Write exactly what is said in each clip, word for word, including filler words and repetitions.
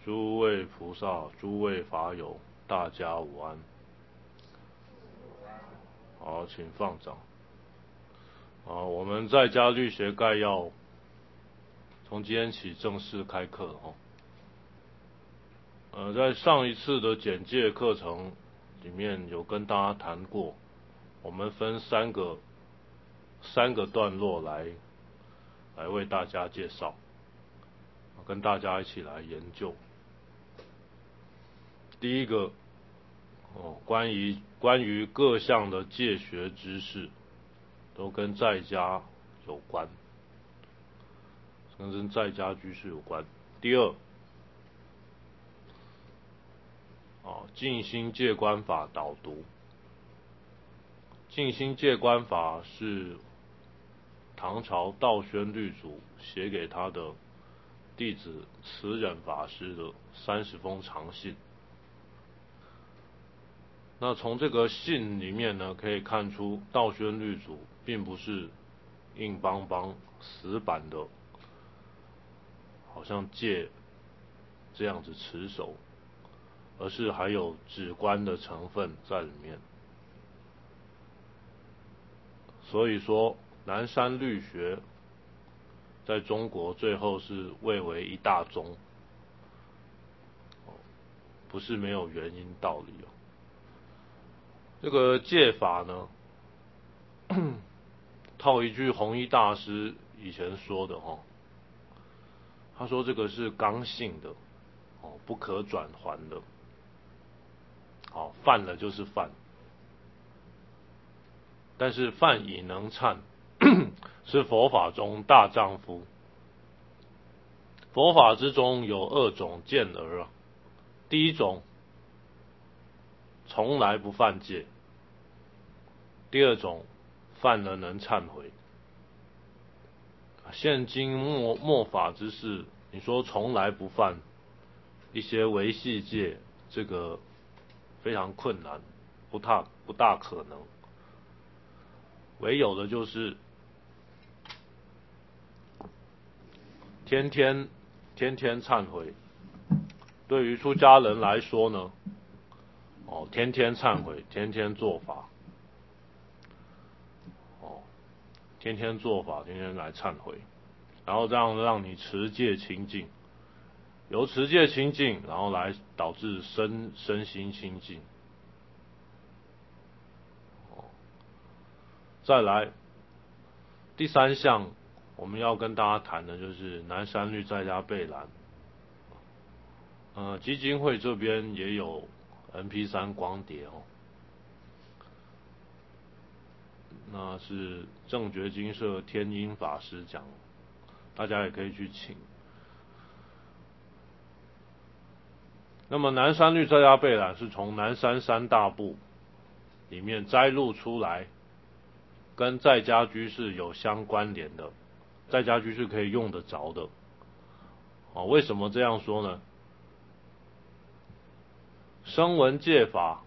诸位菩萨、诸位法友，大家午安。好，请放掌。好，我们在家律学概要从今天起正式开课哦。呃，在上一次的简介课程里面有跟大家谈过，我们分三个三个段落来来为大家介绍，跟大家一起来研究。第一个哦，关于关于各项的戒学知识，都跟在家有关，跟在家居士有关。第二，哦，静心戒观法导读。静心戒观法是唐朝道宣律祖写给他的弟子慈忍法师的三十封长信。那从这个信里面呢，可以看出道宣律祖并不是硬邦邦死板的，好像戒这样子持守，而是还有止观的成分在里面。所以说，南山律学在中国最后是蔚为一大宗，不是没有原因道理哦。这个戒法呢，套一句弘一大师以前说的哦，他说这个是刚性的哦，不可转还的。好，犯了就是犯，但是犯已能忏，是佛法中大丈夫。佛法之中有二种见儿啊，第一种从来不犯戒，第二种犯了能忏悔。现今末末法之事，你说从来不犯一些维系戒，这个非常困难，不大不大可能。唯有的就是天天天天忏悔。对于出家人来说呢，哦，天天忏悔，天天做法，哦，天天做法，天天来忏悔，然后这样让你持戒清净，由持戒清净，然后来导致身身心清净。哦，再来第三项，我们要跟大家谈的就是南山律在家备览。呃，基金会这边也有 M P 三 光碟哦，那是正觉精舍天音法师讲，大家也可以去请。那么南山律在家备览是从南山三大部里面摘录出来，跟在家居士有相关联的，在家居士可以用得着的。哦，为什么这样说呢？声闻戒法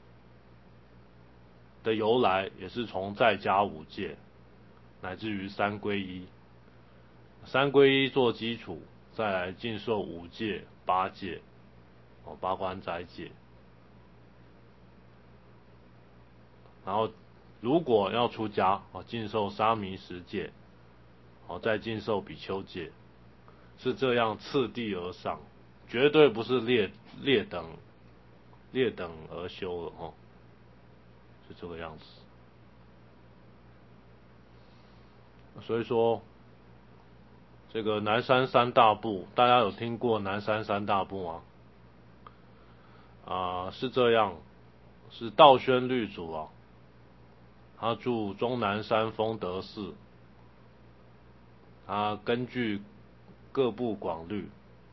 的由来也是从在家五戒，乃至于三皈依，三皈依做基础，再来尽受五戒、八戒，哦，八关斋戒。然后如果要出家，哦，尽受沙弥十戒，哦，再尽受比丘戒，是这样次第而上，绝对不是列列等列等而修了哦，是这个样子。所以说，这个南山三大部，大家有听过南山三大部吗？啊、呃，是这样，是道宣律祖啊，他住终南山丰德寺，他根据各部广律，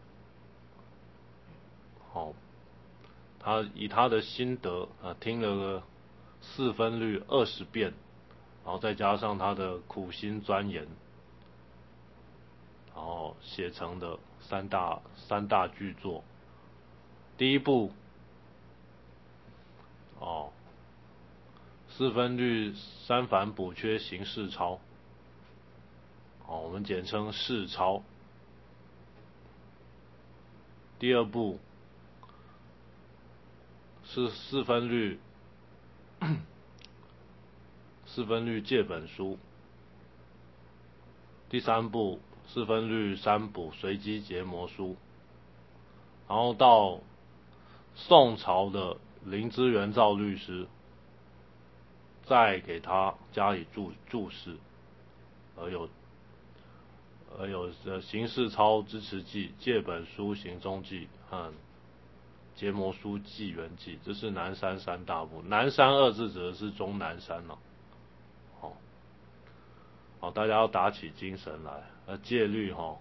好、哦，他以他的心得啊，听了个四分律二十遍，然后再加上他的苦心钻研，然后写成的三大三大巨作。第一部，哦，四分律三繁补缺行事抄，哦，我们简称事抄。 第二部是四分律四分律借本书，第三部四分律三补随机结魔书，然后到宋朝的林之元照律师再给他加以注注释，而有而有呃刑事操支持记、借本书行踪记和结魔书纪元记，这是南山三大部。南山二字指的是终南山了、啊，好、哦，好，大家要打起精神来。而戒律哈、哦，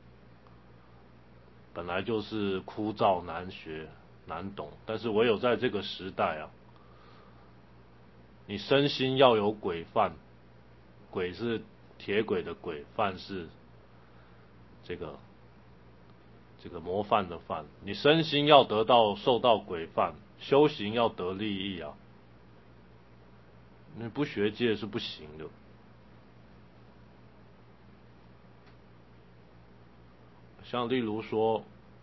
本来就是枯燥难学难懂，但是唯有在这个时代啊，你身心要有规范，轨是铁轨的轨，范是这个这个模范的范，你身心要得到受到规范，修行要得利益啊，你不学戒是不行的。像例如说，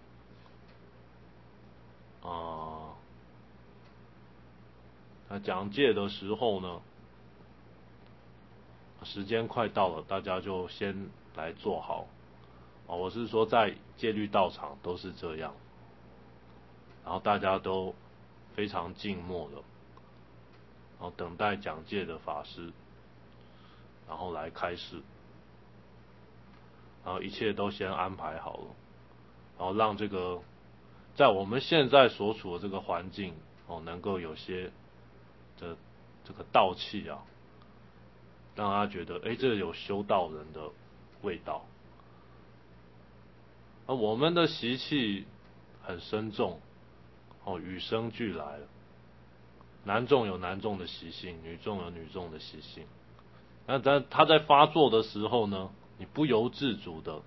啊、呃，讲戒的时候呢，时间快到了，大家就先来做好。哦，我是说在戒律道场都是这样，然后大家都非常静默的，然后等待讲戒的法师，然后来开示，然后一切都先安排好了，然后让这个在我们现在所处的这个环境哦，能够有些的这个道气啊，让他觉得哎，这有修道人的味道。而我们的习气很深重，哦，与生俱来了。男众有男众的习性，女众有女众的习性。那在他在发作的时候呢，你不由自主的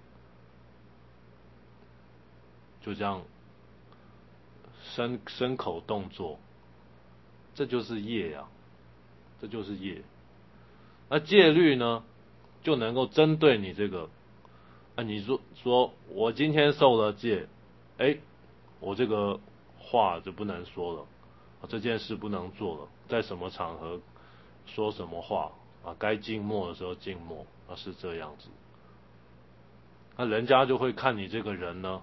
就这样身身口动作，这就是业啊，这就是业。那戒律呢，就能够针对你这个，啊，你说说我今天受了戒，哎，我这个话就不能说了，啊，这件事不能做了，在什么场合说什么话啊，该静默的时候静默，啊，是这样子。那人家就会看你这个人呢，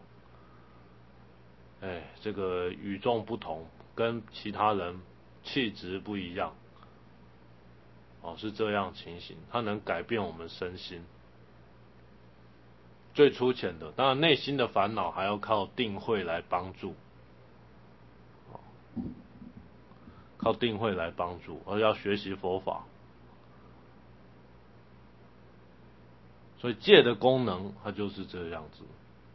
哎，这个与众不同，跟其他人气质不一样，哦，是这样情形，它能改变我们身心。最粗浅的，当然内心的烦恼还要靠定慧来帮助，靠定慧来帮助，而要学习佛法。所以戒的功能，它就是这样子。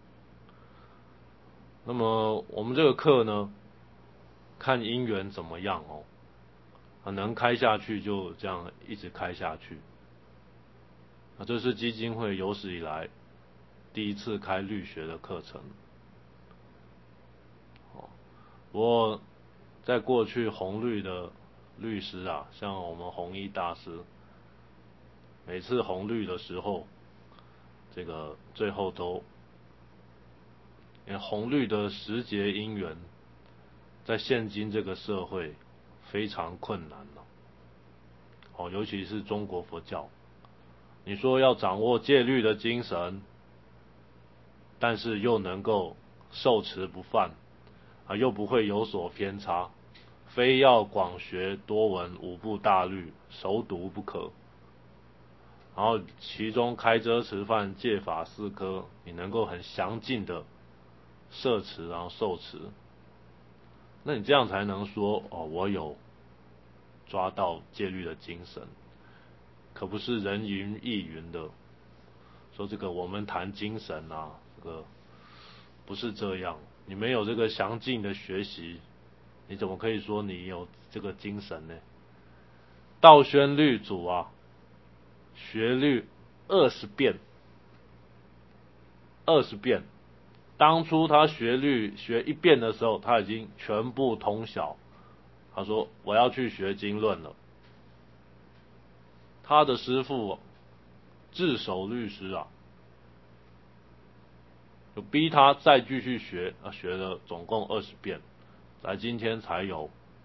那么我们这个课呢，看因缘怎么样哦，啊，能开下去就这样一直开下去。啊，这是基金会有史以来第一次开律学的课程。哦，不过在过去红律的律师啊，像我们弘一大师，每次红律的时候，这个最后都，因为红绿的时节因缘，在现今这个社会非常困难了。哦，尤其是中国佛教，你说要掌握戒律的精神，但是又能够受持不犯啊，又不会有所偏差，非要广学多闻五部大律，熟读不可。然后其中开遮持犯戒法四科，你能够很详尽的摄持，然后受持，那你这样才能说哦，我有抓到戒律的精神，可不是人云亦云的说这个我们谈精神啊，这个不是这样。你没有这个详尽的学习，你怎么可以说你有这个精神呢？道宣律祖啊，学律二十遍，二十遍。当初他学律学一遍的时候，他已经全部通晓。他说我要去学经论了。他的师父智守律师啊， 就逼他再继续学，啊，学了总共二十遍，来今天才有，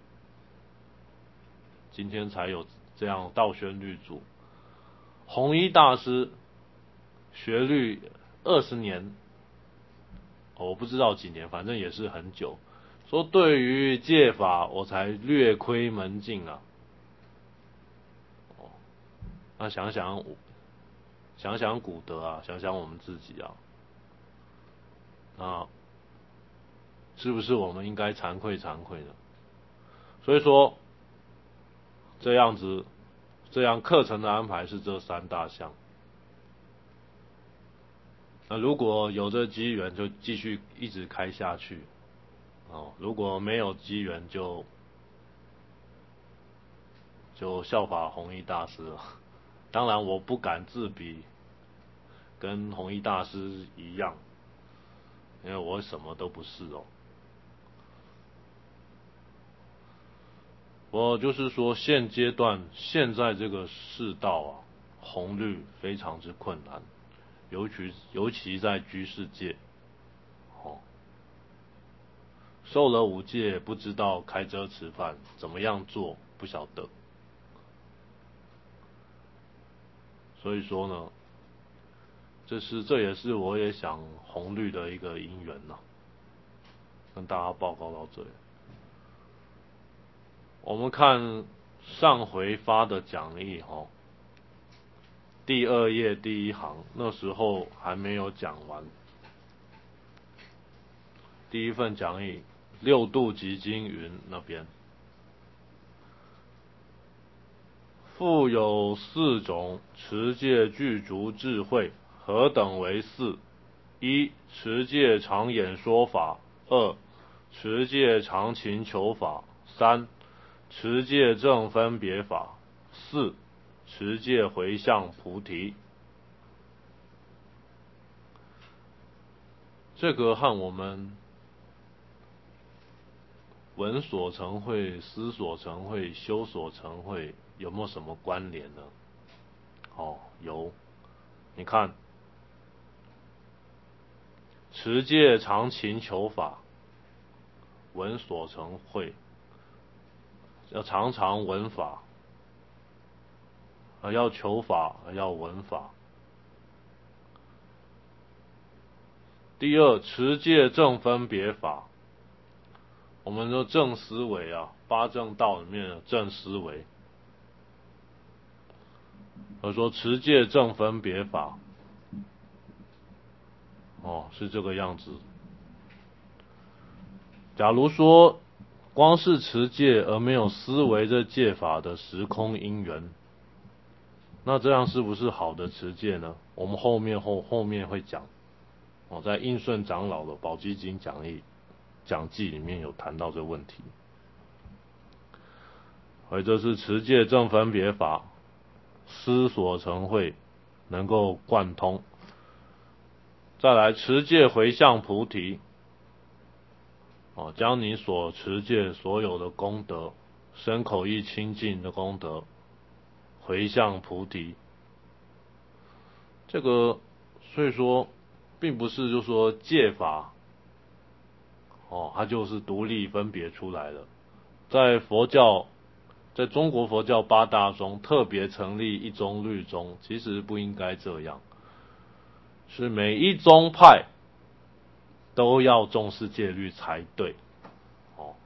今天才有这样道宣律著。弘一大师学律二十年，我不知道几年，反正也是很久。说对于戒法，我才略窥门径啊。哦，那想想想想古德啊，想想我们自己啊，那是不是我们应该惭愧惭愧呢？所以说，这样子，这样课程的安排是这三大项。那如果有这机缘，就继续一直开下去。哦，如果没有机缘，就就效法弘一大师了。当然，我不敢自比跟弘一大师一样，因为我什么都不是哦。我就是说，现阶段现在这个世道啊，弘律非常之困难，尤其尤其在居士界，哦，受了五戒不知道开遮吃饭怎么样做，不晓得。所以说呢，这是这也是我也想弘律的一个因缘呐，跟大家报告到这里。我们看上回发的讲义哦，第二页第一行，那时候还没有讲完。第一份讲义六度集经云那边，复有四种持戒具足智慧，何等为四？一、持戒常演说法；二、持戒常勤求法；三、持戒正分别法；四、持戒回向菩提。这个和我们闻所成慧、思所成慧、修所成慧有没有什么关联呢？哦，有。你看，持戒常勤求法，闻所成慧，要常常闻法，而要求法，而要闻法。第二，持戒正分别法，我们说正思维啊，八正道里面的正思维，而说持戒正分别法，哦，是这个样子。假如说光是持戒而没有思维这戒法的时空因缘，那这样是不是好的持戒呢？我们后面后后面会讲，哦，在应顺长老的《宝积经》讲义讲记里面有谈到这个问题。而这是持戒正分别法，思所成慧，能够贯通。再来持戒回向菩提，哦，将你所持戒所有的功德，身口意清净的功德，回向菩提。这个所以说，并不是就说戒法，哦，它就是独立分别出来的。在佛教，在中国佛教八大宗特别成立一宗律宗，其实不应该这样，是每一宗派都要重视戒律才对。哦，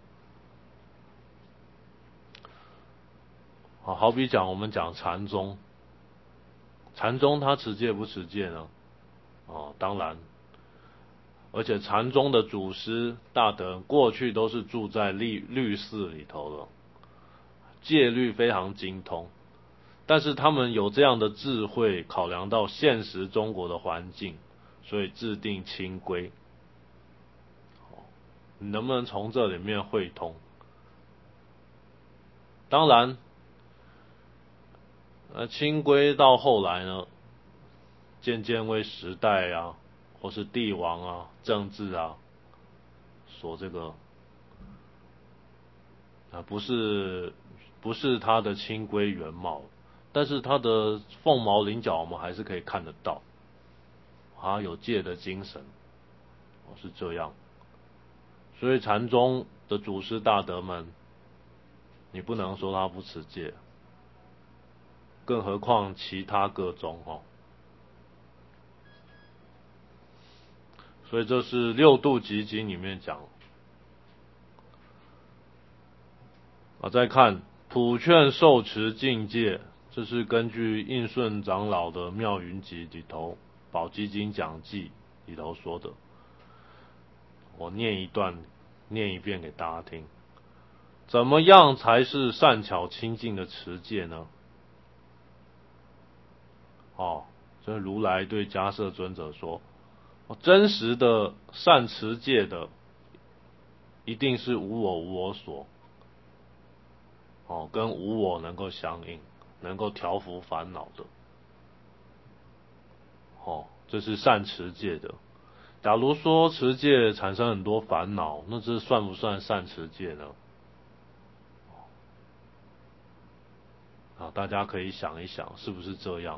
好，好比讲我们讲禅宗，禅宗他持戒不持戒呢？哦，当然，而且禅宗的祖师大德过去都是住在律律寺里头的，戒律非常精通，但是他们有这样的智慧，考量到现实中国的环境，所以制定清规。你能不能从这里面汇通？当然，呃，清规到后来呢，渐渐为时代啊，或是帝王啊、政治啊，所这个啊，不是不是他的清规原貌，但是他的凤毛麟角我们还是可以看得到。 他有戒的精神，哦，是这样。所以禅宗的祖师大德们，你不能说他不持戒，更何况其他各宗哦。所以这是六度集经里面讲。啊，再看普劝受持禁戒，这是根据应顺长老的妙云集里头宝积经讲记里头说的。我念一段，念一遍给大家听。怎么样才是善巧清净的持戒呢？哦，这如来对迦摄尊者说，真实的善持戒的，一定是无我无我所，哦，跟无我能够相应，能够调伏烦恼的，哦，这是善持戒的。假如说持戒产生很多烦恼，那这算不算善持戒呢？啊，大家可以想一想，是不是这样？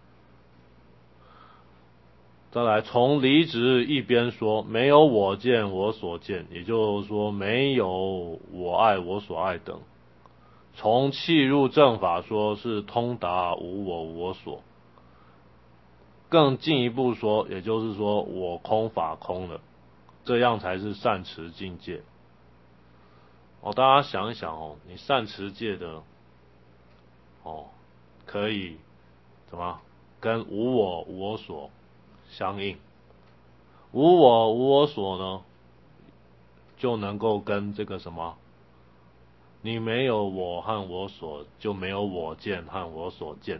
再来，从离执一边说，没有我见我所见，也就是说没有我爱我所爱等。从契入正法说，是通达无我无我所。更进一步说，也就是说我空法空了，这样才是善持境界。哦，大家想一想哦，你善持戒的，哦，可以怎么跟无我无我所相应？无我无我所呢，就能够跟这个什么？你没有我和我所，就没有我见和我所见。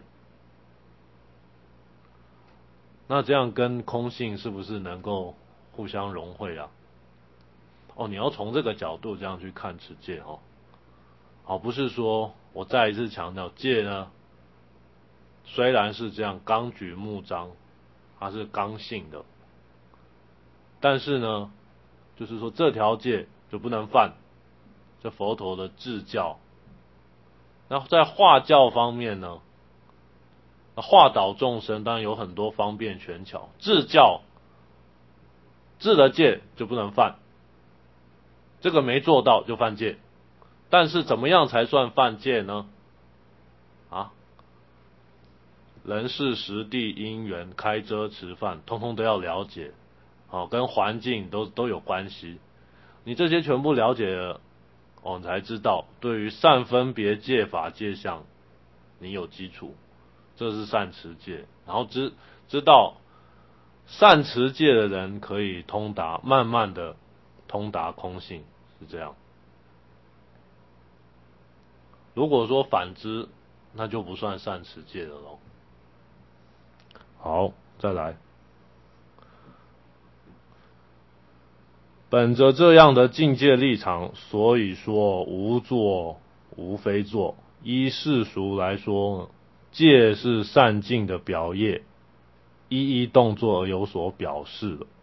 那这样跟空性是不是能够互相融汇啊？哦，你要从这个角度这样去看持戒哦。好，不是说我再一次强调戒呢，虽然是这样纲举目张，它是刚性的，但是呢，就是说这条戒就不能犯，这佛陀的智教。那在化教方面呢，化导众生当然有很多方便权巧，智教智的戒就不能犯，这个没做到就犯戒。但是怎么样才算犯戒呢？啊，人事时地因缘开遮持犯，通通都要了解，哦，跟环境都都有关系。你这些全部了解了，哦，你才知道对于善分别戒法戒相，你有基础，这是善持戒。然后知知道善持戒的人可以通达，慢慢的通达空性，是这样。如果说反之，那就不算善持戒了咯。好，再来。本着这样的境界立场，所以说无作无非作。依世俗来说，戒是善境的表业，一一动作而有所表示的，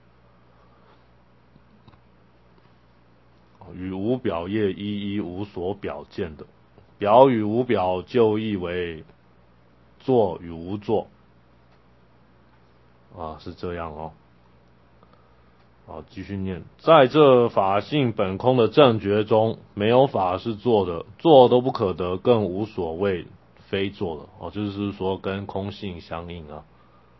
与无表业一一无所表见的。表与无表就译为作与无作，啊，是这样哦。好，继续念。在这法性本空的正觉中，没有法是做的，做都不可得，更无所谓非做的。哦，就是说跟空性相应啊。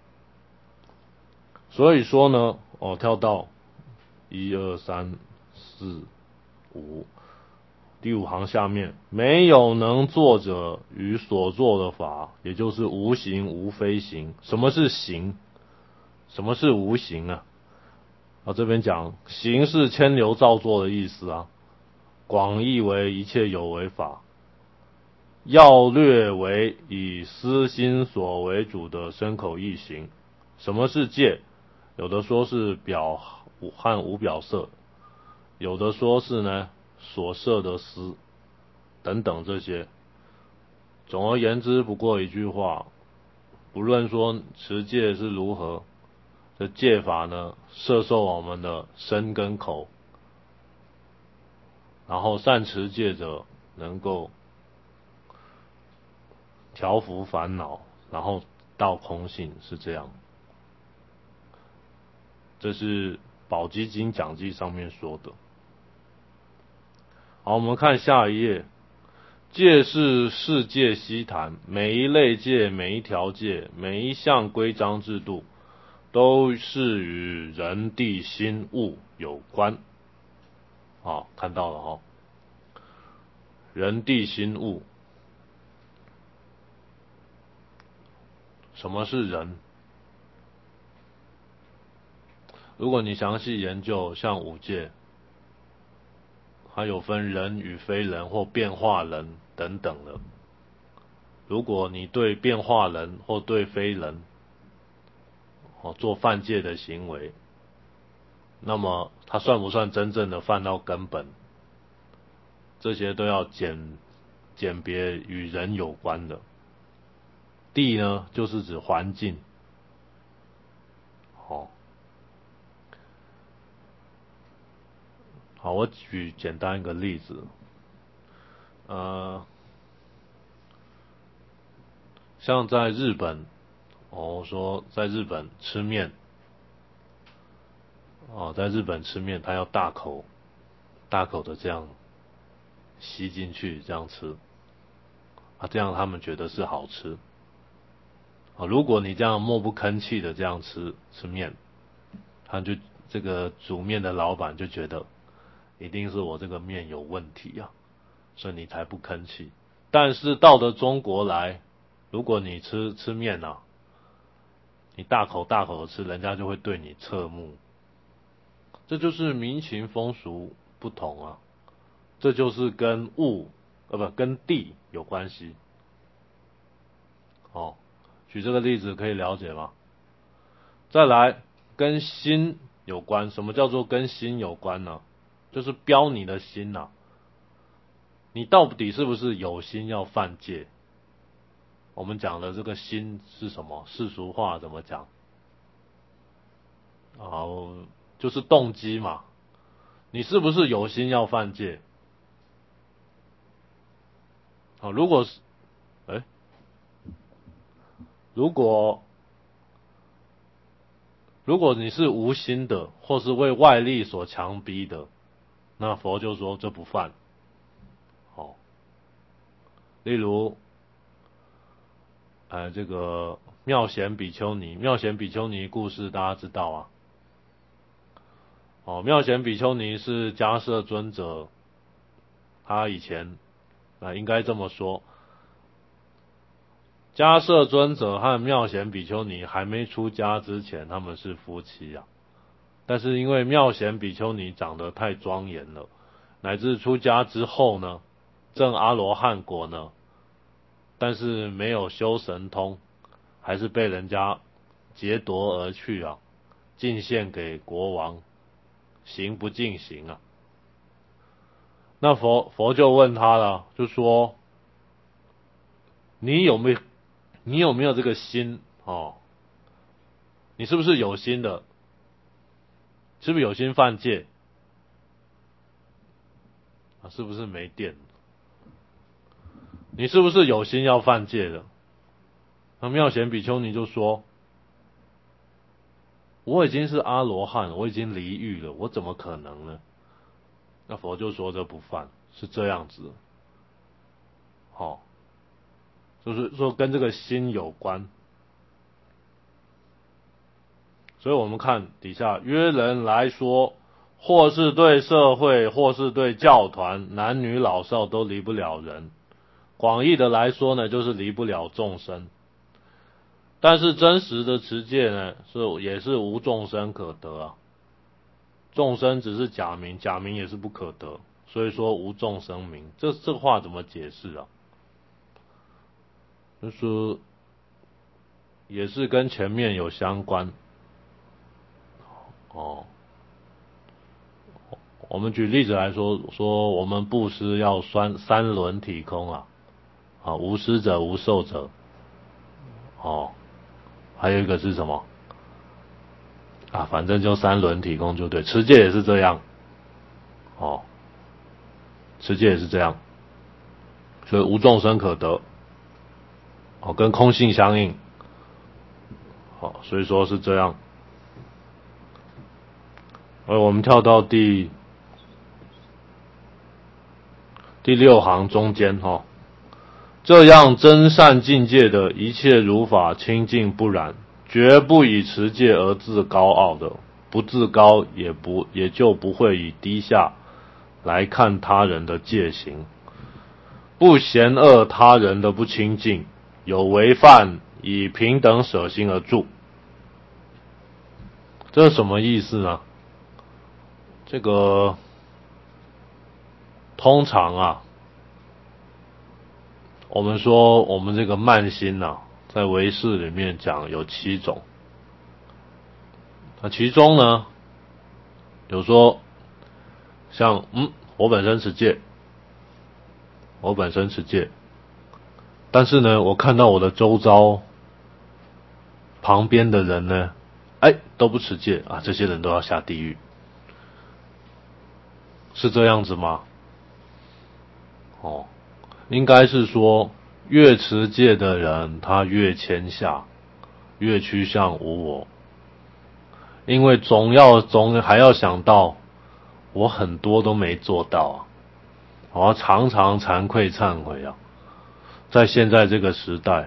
所以说呢，哦，跳到一二三四五第五行下面，没有能作者与所作的法，也就是无形无非形。什么是形？什么是无形啊？啊，这边讲形是牵流造作的意思啊，广义为一切有为法，要略为以私心所为主的身口意行。什么是戒？有的说是表和无表色，有的说是呢所摄的思等等这些。总而言之，不过一句话，不论说持戒是如何，这戒法呢，摄受我们的身跟口，然后善持戒者能够调伏烦恼，然后到空性，是这样。 这是宝积金讲记上面说的。好，我们看下一页。戒是世界悉谈，每一类戒、每一条戒、每一项规章制度，都是与人地心物有关。好，看到了哦，人地心物。什么是人？如果你详细研究，像五戒，还有分人与非人或变化人等等的。如果你对变化人或对非人哦做犯戒的行为，那么他算不算真正的犯到根本？这些都要鉴鉴别与人有关的。地呢，就是指环境。哦，好，我举简单一个例子，呃，像在日本，哦，我说在日本吃面，哦，在日本吃面，他要大口大口的这样吸进去，这样吃，啊，这样他们觉得是好吃。啊，如果你这样默不吭气的这样吃吃面，他就这个煮面的老板就觉得一定是我这个面有问题啊，所以你才不吭气。但是到了中国来，如果你吃吃面啊，你大口大口的吃，人家就会对你侧目。这就是民情风俗不同啊，这就是跟物呃不跟地有关系。哦，举这个例子可以了解吗？再来，跟心有关。什么叫做跟心有关呢？就是标你的心啊，你到底是不是有心要犯戒？我们讲的这个心是什么？世俗话怎么讲？啊，就是动机嘛。你是不是有心要犯戒？好，如果是，哎，如果如果你是无心的，或是为外力所强逼的，那佛就说这不犯。好，例如，呃，这个妙贤比丘尼，妙贤比丘尼故事大家知道啊。哦，妙贤比丘尼是迦摄尊者，他以前啊、呃、应该这么说，迦摄尊者和妙贤比丘尼还没出家之前，他们是夫妻啊。但是因为妙贤比丘尼长得太庄严了，乃至出家之后呢，证阿罗汉果呢，但是没有修神通，还是被人家劫夺而去啊，进献给国王，行不尽行啊。那佛佛就问他了，就说你有没有你有没有这个心哦？你是不是有心的？是不是有心犯戒？啊，是不是没电？你是不是有心要犯戒的？那妙贤比丘尼就说：我已经是阿罗汉，我已经离欲了，我怎么可能呢？那佛就说这不犯，是这样子。好、哦，就是说跟这个心有关。所以我们看底下，约人来说，或是对社会，或是对教团，男女老少都离不了人。广义的来说呢，就是离不了众生。但是真实的持戒呢，是也是无众生可得啊。众生只是假名，假名也是不可得，所以说无众生名。这这话怎么解释啊？就是也是跟前面有相关。哦，我们举例子来说，说我们布施要三三轮体空啊，啊，无施者无受者。哦，还有一个是什么？啊，反正就三轮体空就对，持戒也是这样。哦，持戒也是这样，所以无众生可得。哦，跟空性相应。好，所以说是这样。 而我们跳到第第六行中间哈，这样真善境界的一切如法清净不染，绝不以持戒而自高傲的，不自高也不也就不会以低下来看他人的戒行，不嫌恶他人的不清净，有违犯以平等舍心而住。这是什么意思呢？这个通常啊，我们说我们这个慢心啊，在唯识里面讲有七种。那其中呢，有说像嗯，我本身持戒，我本身持戒，但是呢，我看到我的周遭旁边的人呢，哎，都不持戒啊，这些人都要下地狱，是这样子吗？哦，应该是说，越持戒的人，他越谦下，越趋向无我，因为总要总还要想到，我很多都没做到啊，我要常常惭愧忏悔啊，在现在这个时代，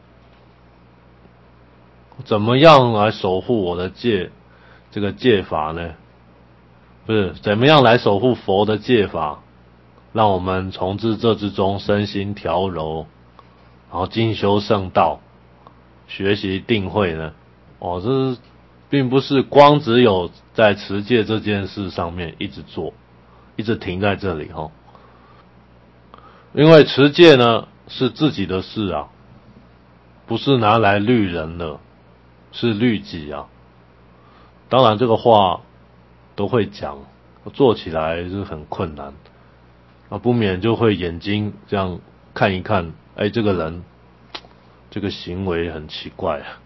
怎么样来守护我的戒，这个戒法呢？不是，怎么样来守护佛的戒法？让我们从自这之中身心调柔，然后进修圣道，学习定慧呢？哦，这是并不是光只有在持戒这件事上面一直做，一直停在这里齁。因为持戒呢是自己的事啊，不是拿来律人的，是律己啊。当然这个话都会讲，做起来是很困难。啊，不免就会眼睛这样看一看，哎，这个人这个行为很奇怪啊。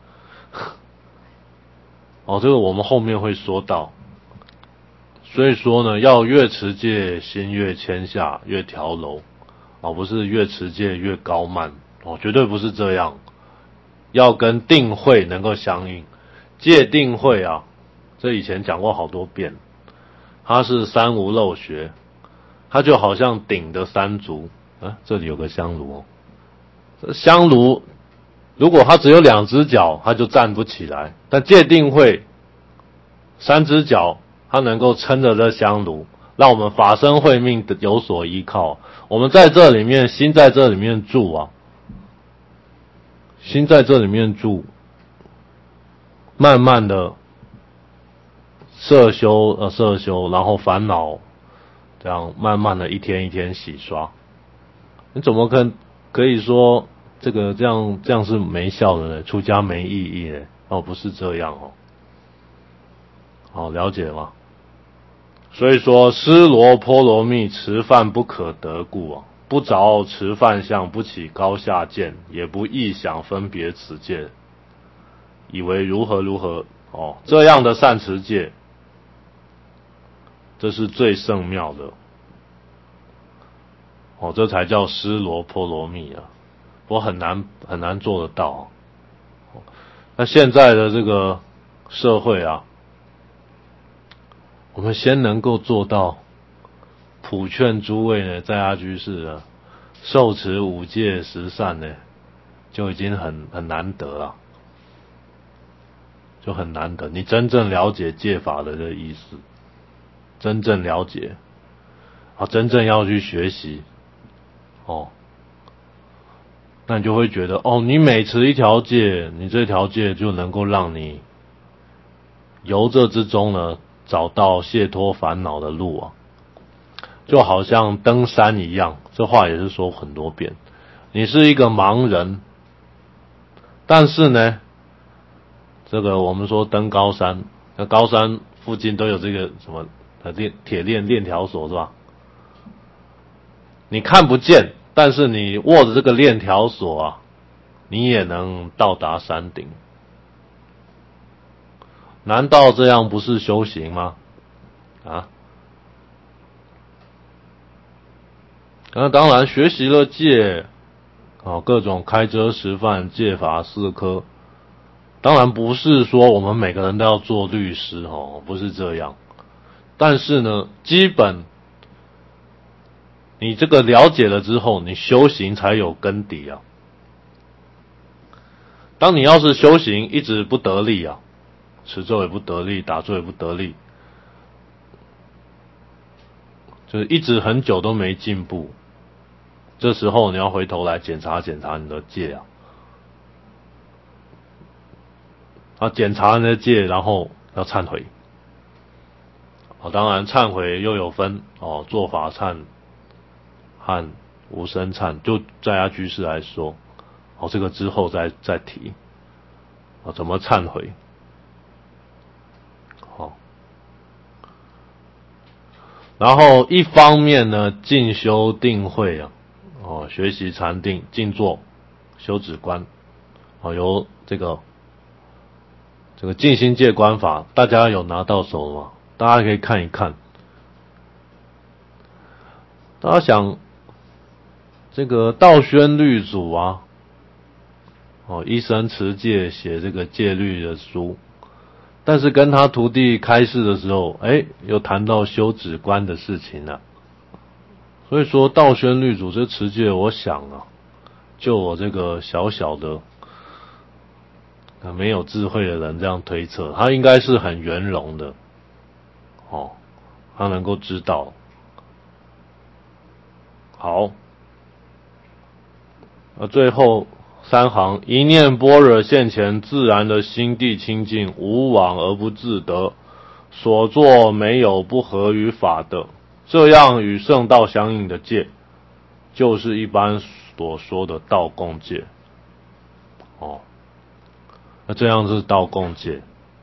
哦，这个我们后面会说到。所以说呢，要越持戒心越谦下，越调柔，哦，不是越持戒越高慢，哦，绝对不是这样。要跟定慧能够相应，戒定慧啊，这以前讲过好多遍，它是三无漏学。它就好像鼎的三足啊，这里有个香炉哦。这香炉如果它只有两只脚，它就站不起来。但戒定慧三只脚，它能够撑着这香炉，让我们法身慧命有所依靠。我们在这里面，心在这里面住啊，心在这里面住，慢慢的摄修呃摄修，然后烦恼。这样慢慢的一天一天洗刷，你怎么可可以说这个这样这样是没效的呢？出家没意义呢？哦，不是这样哦。好，了解吗？所以说，施罗波罗蜜持犯不可得故啊，不着持犯相，不起高下见，也不臆想分别此戒，以为如何如何哦，这样的善持戒。这是最圣妙的，哦，这才叫施罗波罗蜜啊，我很难很难做得到。那现在的这个社会啊，我们先能够做到普劝诸位呢，在家居士啊，受持五戒十善呢，就已经很很难得了，就很难得。你真正了解戒法的这个意思。真正了解，啊，真正要去学习，哦，那你就会觉得，哦，你每持一条戒，你这条戒就能够让你由这之中呢，找到解脱烦恼的路啊，就好像登山一样，这话也是说很多遍。你是一个盲人，但是呢，这个我们说登高山，那高山附近都有这个什么链铁链链条索是吧？你看不见，但是你握着这个链条索啊，你也能到达山顶。难道这样不是修行吗？啊？那当然，学习了戒，哦，各种开遮十犯、戒法四科，当然不是说我们每个人都要做律师哦，不是这样。 但是呢，基本你这个了解了之后，你修行才有根底啊。当你要是修行一直不得力啊，持咒也不得力，打坐也不得力，就是一直很久都没进步，这时候你要回头来检查检查你的戒啊，啊，检查你的戒，然后要忏悔。哦，当然忏悔又有分哦，做法忏和无声忏，就在家居士来说，哦，这个之后再再提，哦，怎么忏悔？好，然后一方面呢，进修定慧啊，哦，学习禅定、静坐、修止观，哦，由这个这个静心戒观法，大家有拿到手了吗？大家可以看一看。大家想，这个道宣律祖啊，哦，一生持戒写这个戒律的书，但是跟他徒弟开示的时候，哎，又谈到修止观的事情了。所以说道宣律祖这持戒，我想啊，就我这个小小的没有智慧的人这样推测，他应该是很圆融的，哦，他能够知道。好，那最后三行，一念般若现前，自然的心地清净，无往而不自得，所作没有不合于法的，这样与圣道相应的戒，就是一般所说的道共戒。哦，那这样是道共戒。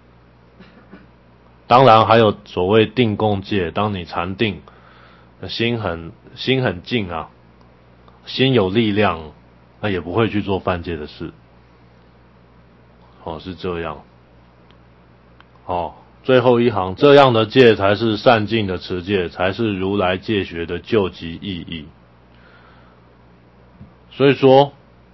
当然还有所谓定共戒，当你禅定，心很心很静啊，心有力量，那也不会去做犯戒的事。哦，是这样。哦，最后一行，这样的戒才是善尽的持戒，才是如来戒学的究极意义。所以说，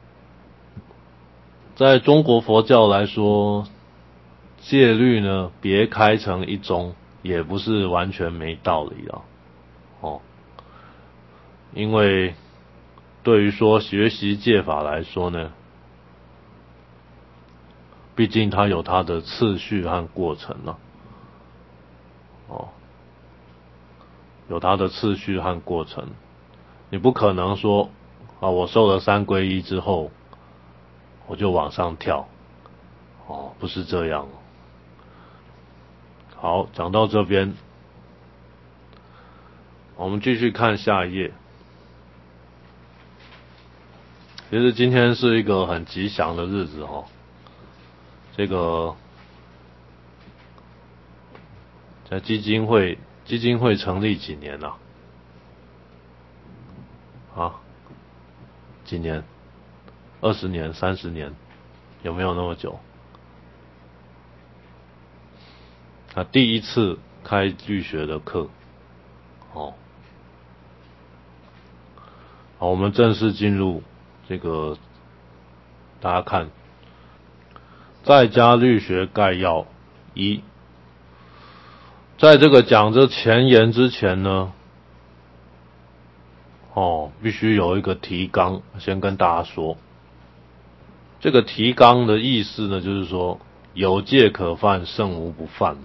在中国佛教来说，戒律呢别开成一宗，也不是完全没道理啊。哦，因为对于说学习戒法来说呢，毕竟它有它的次序和过程啊。哦，有它的次序和过程，你不可能说啊，我受了三皈依之后，我就往上跳，哦，不是这样。好，讲到这边，我们继续看下一页。其实今天是一个很吉祥的日子哦，这个在基金会基金会成立几年了？啊，几年？二十年、三十年，有没有那么久？啊，第一次开律学的课，哦，好，我们正式进入这个，大家看，在家律学概要一，在这个讲这前言之前呢，哦，必须有一个提纲，先跟大家说。这个提纲的意思呢，就是说有戒可犯，圣无不犯。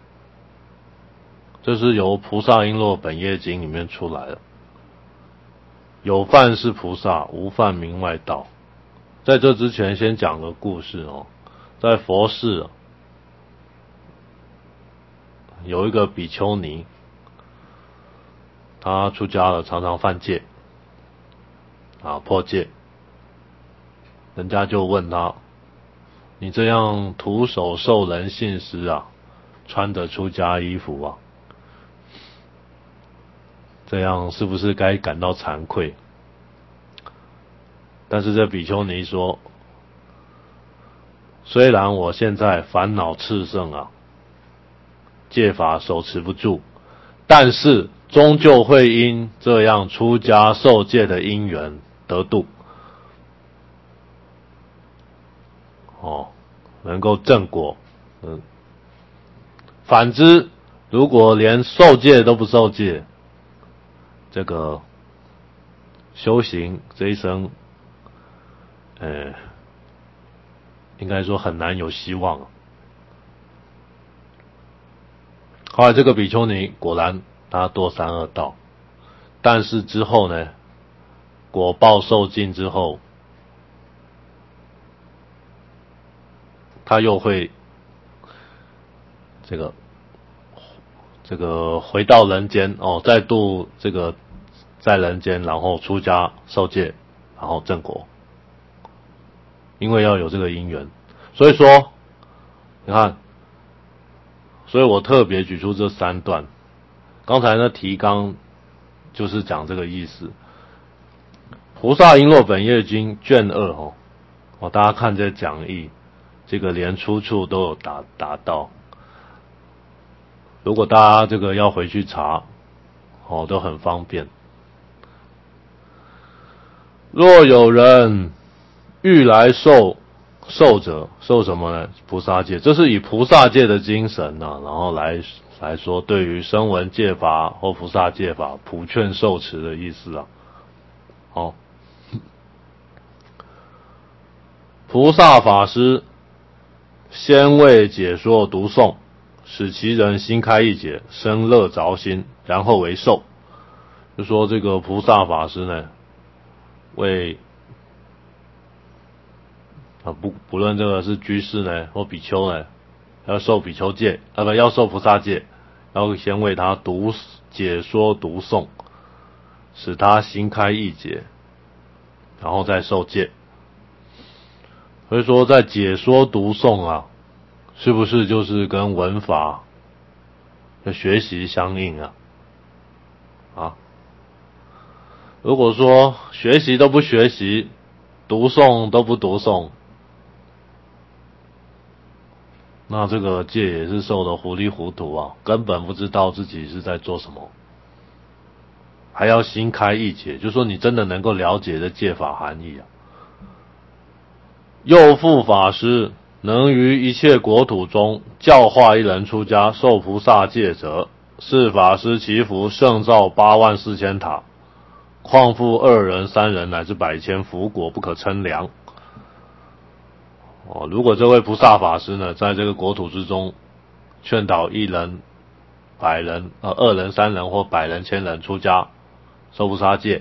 这是由菩萨璎珞本业经里面出来的。有犯是菩萨，无犯名外道。在这之前，先讲个故事哦。在佛寺有一个比丘尼，他出家了，常常犯戒啊，破戒。人家就问他：“你这样徒手受人信施啊，穿着出家衣服啊，这样是不是该感到惭愧？”但是这比丘尼说：“虽然我现在烦恼炽盛啊，戒法手持不住，但是终究会因这样出家受戒的因缘得度。哦，能够正果。嗯，反之， 如果连受戒都不受戒，这个修行这一生，呃，应该说很难有希望。后来这个比丘尼果然他堕三恶道，但是之后呢，果报受尽之后，他又会这个这个回到人间哦，再度这个在人间，然后出家受戒，然后正果，因为要有这个因缘，所以说你看，所以我特别举出这三段，刚才那提纲就是讲这个意思。菩萨璎珞本业经卷二哦，哦大家看这讲义，这个连出处都有达达到。如果大家这个要回去查，哦都很方便。若有人欲来受受者，受什么呢？菩萨戒，这是以菩萨戒的精神啊，然后来来说对于声闻戒法或菩萨戒法普劝受持的意思啊。哦，菩萨法师先为解说读诵，使其人心开意解，生乐着心，然后为受。就说这个菩萨法师呢，为啊不不论这个是居士呢或比丘呢，要受比丘戒啊不要受菩萨戒，要先为他读解说读诵，使他心开意解，然后再受戒。所以说在解说读诵啊，是不是就是跟文法的学习相应啊？啊，如果说学习都不学习，读诵都不读诵，那这个戒也是受得糊里糊涂啊，根本不知道自己是在做什么。还要心开意解，就是说你真的能够了解这戒法含义啊。又复法师能于一切国土中教化一人出家受菩萨戒者，是法师祈福胜造八万四千塔，况复二人三人乃至百千福国不可称量。哦，如果这位菩萨法师呢，在这个国土之中劝导一人、百人、呃二人、三人或百人、千人出家受菩萨戒，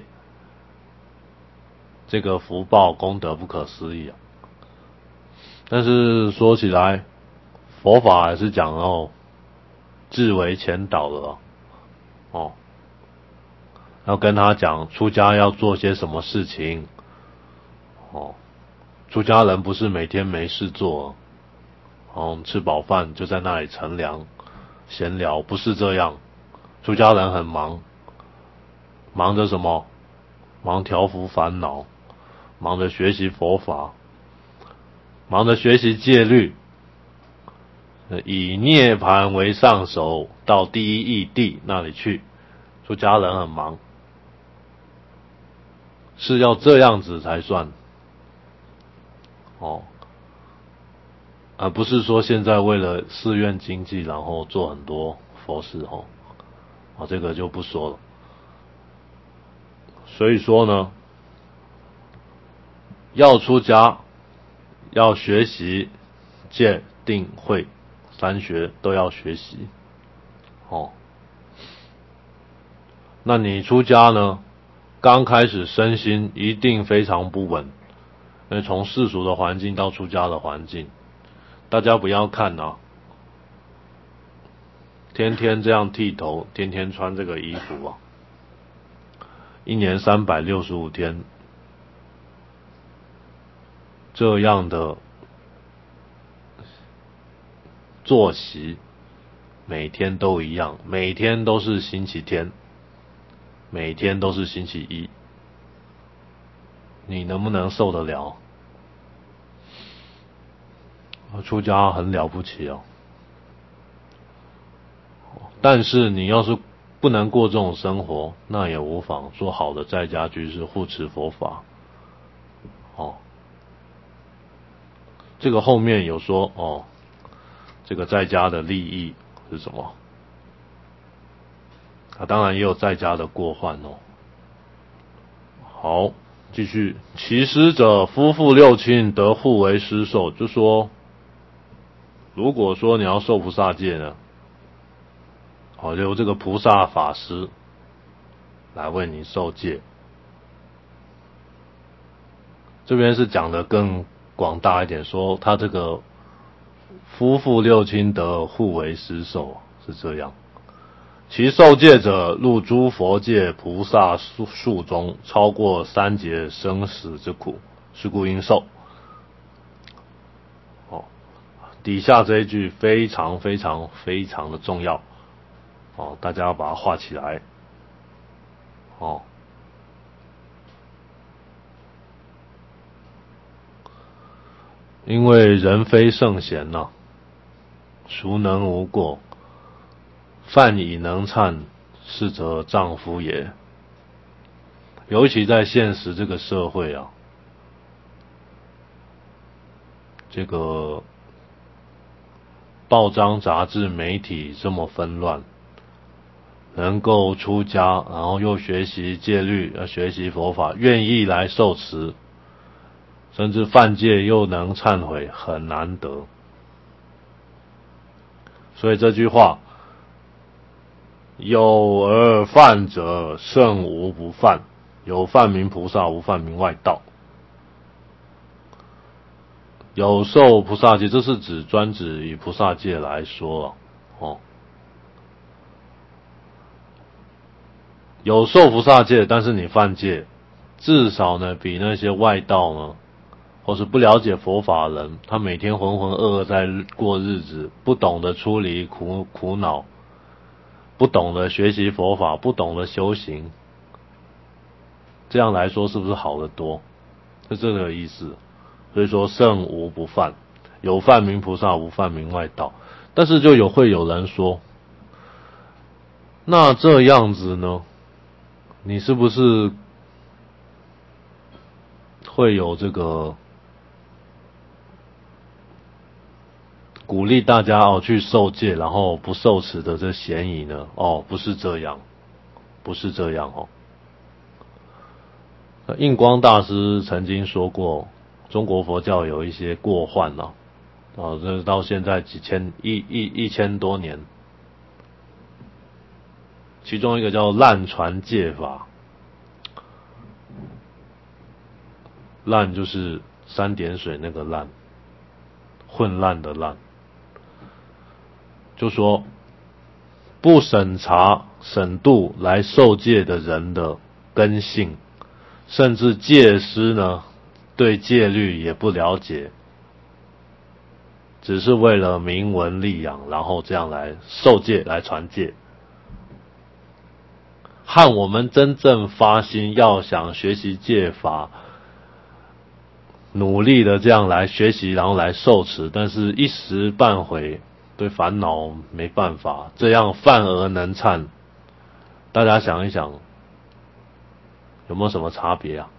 这个福报功德不可思议啊！但是说起来，佛法还是讲哦，至为前导的哦，哦，要跟他讲出家要做些什么事情，哦，出家人不是每天没事做，哦，吃饱饭就在那里乘凉闲聊，不是这样，出家人很忙，忙着什么？忙调伏烦恼，忙着学习佛法，忙着学习戒律，以涅盘为上首，到第一义谛那里去。出家人很忙，是要这样子才算哦，而不是说现在为了寺院经济，然后做很多佛事哦，啊，这个就不说了。所以说呢，要出家，要学习戒定慧三学都要学习哦。那你出家呢，刚开始身心一定非常不稳，因为从世俗的环境到出家的环境，大家不要看啊，天天这样剃头，天天穿这个衣服啊，一年三百六十五天，这样的作息每天都一样，每天都是星期天，每天都是星期一，你能不能受得了？出家很了不起哦，但是你要是不能过这种生活，那也无妨，做好的在家居士护持佛法。哦，这个后面有说哦，这个在家的利益是什么？ 啊，当然也有在家的过患哦。好，继续，其师者，夫妇六亲得互为师受，就说，如果说你要受菩萨戒呢，好，由这个菩萨法师来为你受戒。这边是讲的更广大一点，说他这个夫妇六亲得互为师受，是这样。其受戒者，入诸佛界菩萨树中，超过三劫生死之苦，是故应受。哦，底下这一句非常非常非常的重要，哦，大家要把它画起来。哦，因为人非圣贤呐、啊，孰能无过？犯以能忏，是则丈夫也。尤其在现实这个社会啊，这个报章杂志媒体这么纷乱，能够出家，然后又学习戒律，要学习佛法，愿意来受持，甚至犯戒又能忏悔，很难得。所以这句话，有而犯者，胜无不犯。有犯名菩萨，无犯名外道。有受菩萨戒，这是指专指以菩萨戒来说啊，哦，有受菩萨戒，但是你犯戒，至少呢比那些外道呢，或是不了解佛法的人，他每天浑浑噩噩在过日子，不懂得出离苦苦恼，不懂得学习佛法，不懂得修行，这样来说是不是好得多？是这个意思。所以说圣无不犯，有犯名菩萨，无犯名外道。但是就有会有人说，那这样子呢，你是不是会有这个鼓励大家哦去受戒，然后不受持的这嫌疑呢？哦，不是这样，不是这样哦。印光大师曾经说过，中国佛教有一些过患啊，哦，这到现在几千一一一千多年，其中一个叫滥传戒法，滥就是三点水那个滥，混乱的滥，就说不审查审度来受戒的人的根性，甚至戒师呢对戒律也不了解，只是为了名闻利养，然后这样来受戒来传戒。和我们真正发心要想学习戒法，努力的这样来学习，然后来受持，但是一时半会对烦恼没办法，这样犯而能忏，大家想一想，有没有什么差别啊？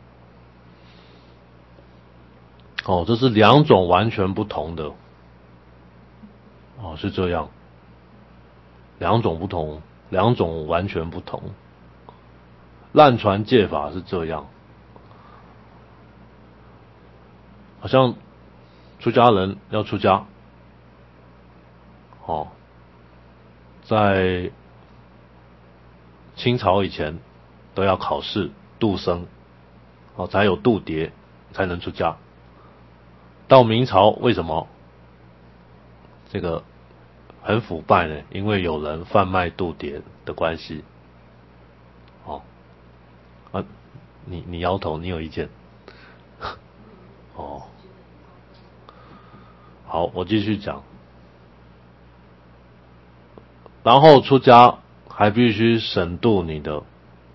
哦，这是两种完全不同的，哦，是这样，两种不同，两种完全不同。滥传戒法是这样，好像出家人要出家，哦，在清朝以前都要考试度僧，哦，才有度牒才能出家。到明朝为什么这个很腐败呢？因为有人贩卖度牒的关系。哦，啊，你你摇头，你有意见？哦，好，我继续讲。然后出家还必须审度你的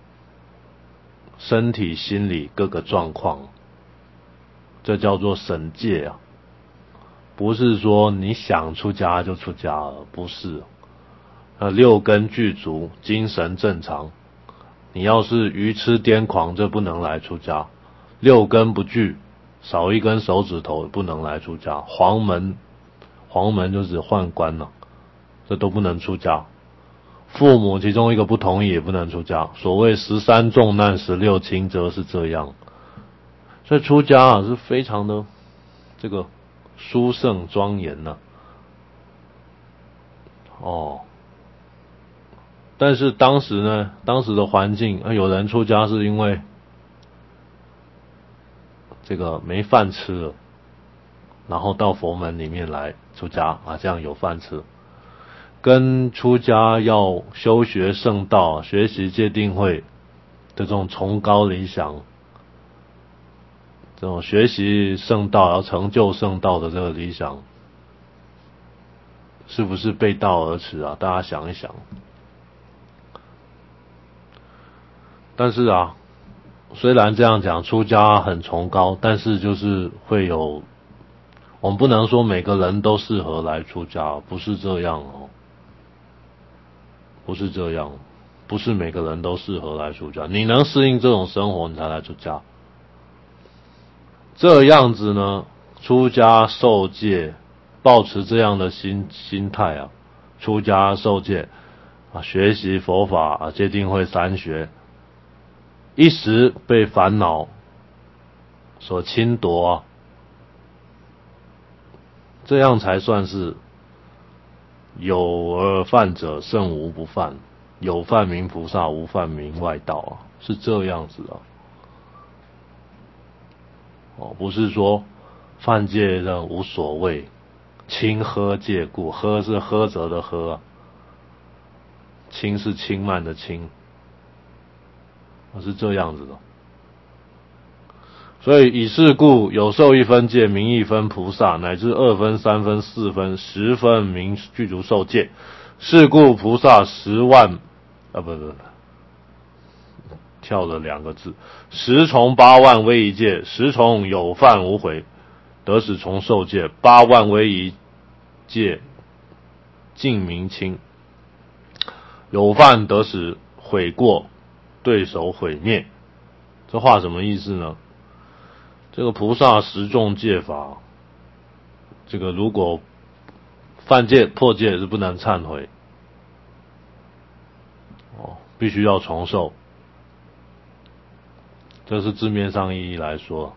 身体、心理各个状况，这叫做审戒啊。不是说你想出家就出家了，不是。呃，六根具足，精神正常。你要是愚痴癫狂，这不能来出家。六根不具，少一根手指头不能来出家。黄门，黄门就是宦官了、啊，这都不能出家。 父母其中一个不同意也不能出家。所谓十三重难十六轻则是这样。所以出家啊是非常的这个殊胜庄严呐、啊。哦，但是当时呢，当时的环境，啊、有人出家是因为这个没饭吃了，然后到佛门里面来出家啊，这样有饭吃。跟出家要修学圣道、学习戒定慧的这种崇高理想，这种学习圣道要成就圣道的这个理想，是不是背道而驰啊？大家想一想。但是啊，虽然这样讲出家很崇高，但是就是会有，我们不能说每个人都适合来出家，不是这样哦。不是这样，不是每个人都适合来出家。你能适应这种生活，你才来出家。这样子呢，出家受戒，抱持这样的心心态啊，出家受戒啊，学习佛法啊，戒定慧三学，一时被烦恼所侵夺啊，这样才算是有而犯者胜无不犯，有犯名菩萨，无犯名外道啊，是这样子啊。哦，不是说犯戒的无所谓，轻喝戒故，喝是喝责的喝啊，轻是轻慢的轻，是这样子的。所以以是故，有受一分戒，名一分菩萨，乃至二分、三分、四分、十分名具足受戒。是故菩萨十万啊，不不不，跳了两个字，十重八万威仪戒，十重有犯无悔，得使重受戒，八万威仪戒尽名轻，有犯得使悔过，对手毁灭。这话什么意思呢？这个菩萨十重戒法，这个如果犯戒破戒是不能忏悔，哦，必须要重受。这是字面上意义来说，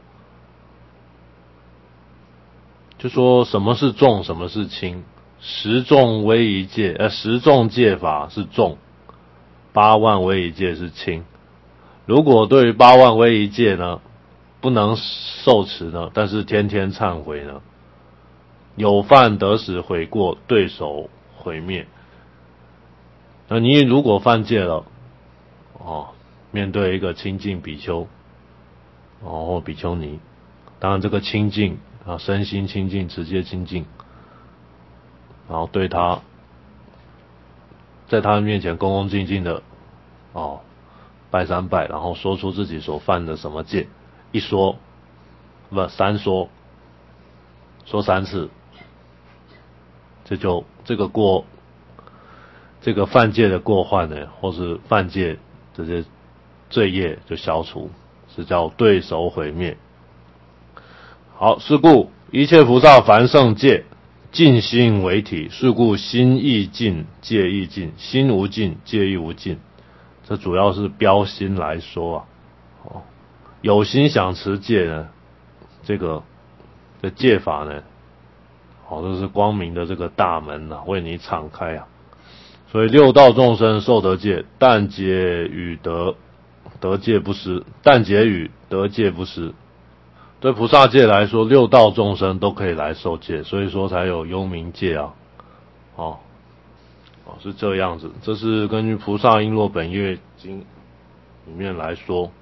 就说什么是重，什么是轻。十重威仪戒，呃，十重戒法是重，八万威仪戒是轻。如果对于八万威仪戒呢，不能受持呢，但是天天忏悔呢，有犯得使悔过，对手毁灭。那你如果犯戒了，哦，面对一个清净比丘，哦或比丘尼，当然这个清净啊，身心清净，直接清净，然后对他，在他面前恭恭敬敬的，哦，拜三拜，然后说出自己所犯的什么戒，一说，不三说，说三次，这就这个过，这个犯戒的过患呢，或是犯戒这些罪业就消除，是叫对手毁灭。好，是故一切菩萨凡圣戒，尽心为体，是故心亦尽，戒亦尽，心无尽，戒亦无尽。这主要是标心来说啊，哦，有心想持戒呢，这个的戒法呢，好，这是光明的这个大门啊，为你敞开啊。所以六道众生受得戒，但解与得得戒不失，但解与得戒不失。对菩萨戒来说，六道众生都可以来受戒，所以说才有幽冥戒啊。哦，哦是这样子，这是根据《菩萨璎珞本愿经》里面来说。